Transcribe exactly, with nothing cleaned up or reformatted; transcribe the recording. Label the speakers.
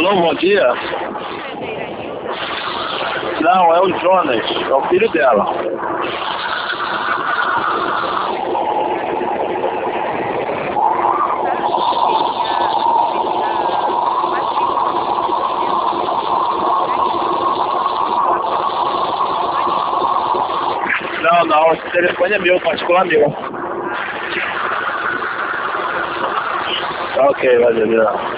Speaker 1: Alô, bom dia. Não, é o Jonas, é o filho dela. Não, não, esse telefone é meu, particular meu. Tá ok, valeu, valeu.